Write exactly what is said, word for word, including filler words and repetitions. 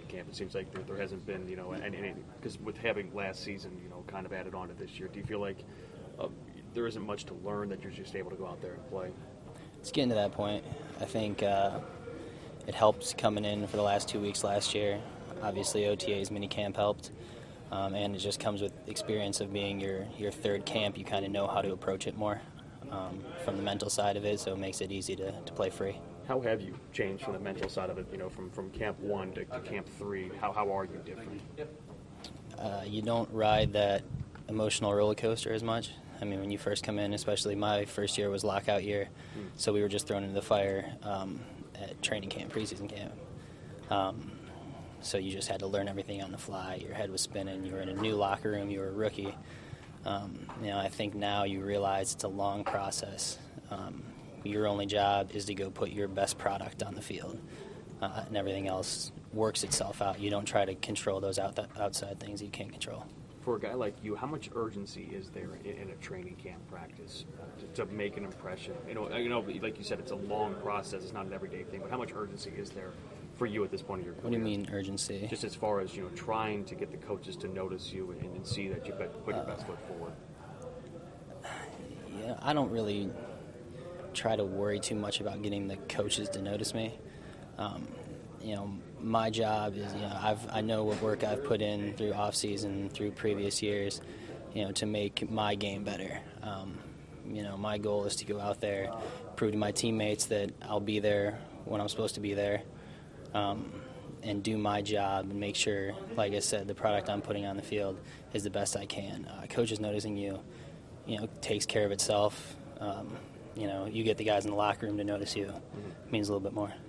camp? It seems like there, there hasn't been, you know, any because with having last season, you know, kind of added on to this year. Do you feel like uh, there isn't much to learn, that you're just able to go out there and play? It's getting to that point. I think uh, it helped coming in for the last two weeks last year. Obviously, O T A's minicamp helped, um, and it just comes with experience of being your, your third camp. You kind of know how to approach it more um, from the mental side of it, so it makes it easy to, to play free. How have you changed from the mental side of it, you know, from, from camp one to, to camp three? How, how are you different? Uh, you don't ride that emotional roller coaster as much. I mean, when you first come in, especially my first year was lockout year, mm. so we were just thrown into the fire um, at training camp, preseason camp. Um, so you just had to learn everything on the fly. Your head was spinning. You were in a new locker room. You were a rookie. Um, you know, I think now you realize it's a long process. Um, your only job is to go put your best product on the field, uh, and everything else works itself out. You don't try to control those out th- outside things that you can't control. For a guy like you, how much urgency is there in, in a training camp practice uh, to, to make an impression? You know, you know, like you said, it's a long process. It's not an everyday thing. But how much urgency is there for you at this point in your career? What do you mean urgency? Just as far as, you know, trying to get the coaches to notice you and, and see that you've put your uh, best foot forward. Yeah, I don't really try to worry too much about getting the coaches to notice me. Um, you know, my job is, you know, I've I know what work I've put in through off season, through previous years, you know, to make my game better. Um, you know, my goal is to go out there, prove to my teammates that I'll be there when I'm supposed to be there, um, and do my job and make sure, like I said, the product I'm putting on the field is the best I can. Uh, coaches noticing you, you know, takes care of itself. Um, you know, you get the guys in the locker room to notice you. Mm-hmm. It means a little bit more.